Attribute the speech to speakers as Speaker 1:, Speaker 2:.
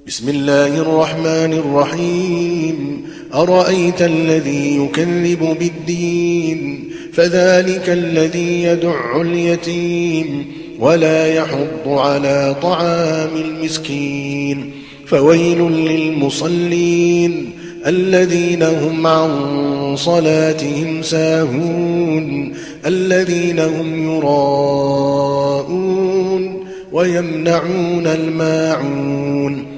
Speaker 1: بسم الله الرحمن الرحيم أرأيت الذي يكذب بالدين فذلك الذي يدع اليتيم ولا يحض على طعام المسكين فويل للمصلين الذين هم عن صلاتهم ساهون الذين هم يراءون ويمنعون الماعون